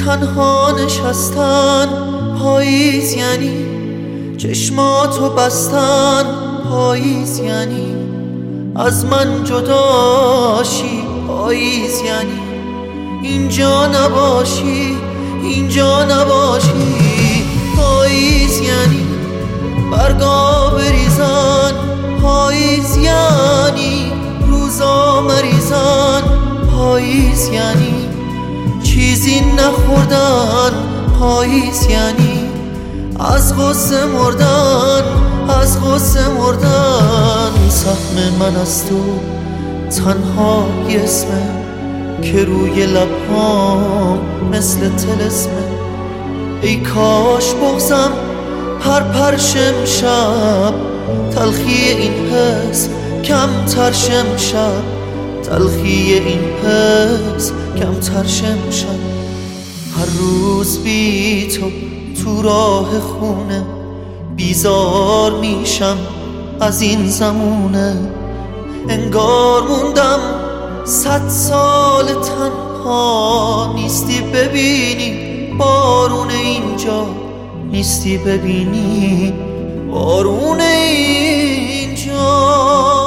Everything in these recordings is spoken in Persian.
تنها نشستن پاییز یعنی چشماتو بستن پاییز یعنی از من جداشی پاییز یعنی اینجا نباشی اینجا نباشی پاییز یعنی برگا بریزن پاییز یعنی روزا مریزن پاییز یعنی چیزی نخوردن پاییز یعنی از غصه مردن از غصه مردن سهم من از تو تنها یه اسمه که روی لبهام مثل طلسمه ای کاش بغضم پر شب تلخی این حس کمتر شب تلخی این حس کمتر شب هر روز بی تو راه خونه بیزار میشم از این زمونه انگار موندم 100 سال تنها نیستی ببینی بارون اینجا نیستی ببینی بارون اینجا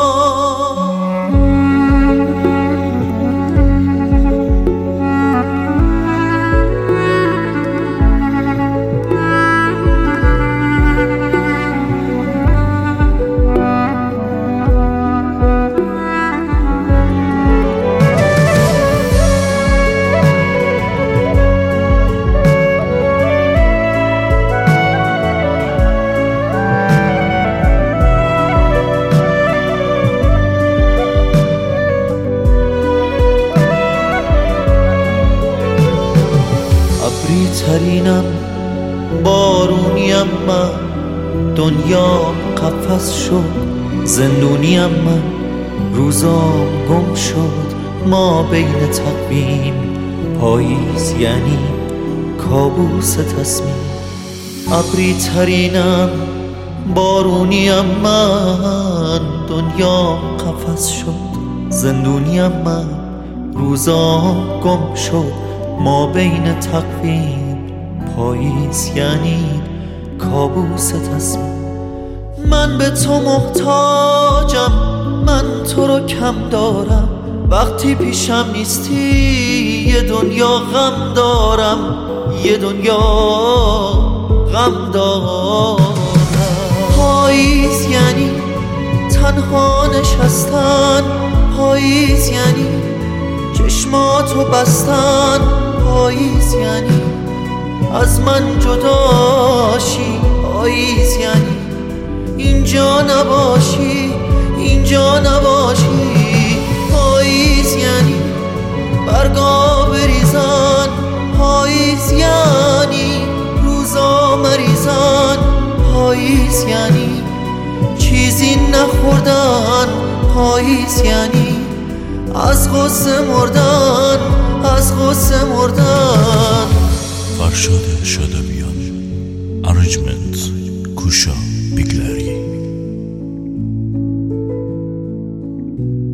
ترینم بارونیم من دنیا قفس شد زندونیم من روزام گم شد ما بین تقویم پاییز یعنی کابوس تصمیم ابری ترینم بارونیم من دنیا قفس شد زندونیم من روزام گم شد ما بین تقویم پاییز یعنی کابوس تصمیم من به تو محتاجم من تو رو کم دارم وقتی پیشم نیستی یه دنیا غم دارم یه دنیا غم دارم پاییز یعنی تنها نشستن پاییز یعنی چشماتو بستن پاییز یعنی از من جداشی پاییز یعنی اینجا نباشی اینجا نباشی پاییز یعنی برگا بریزن پاییز یعنی روزا مریزن پاییز یعنی چیزی نخوردن پاییز یعنی از غصه مردن از غصه مردن فرشاد شادابیان Arrangement کوشا بیگلری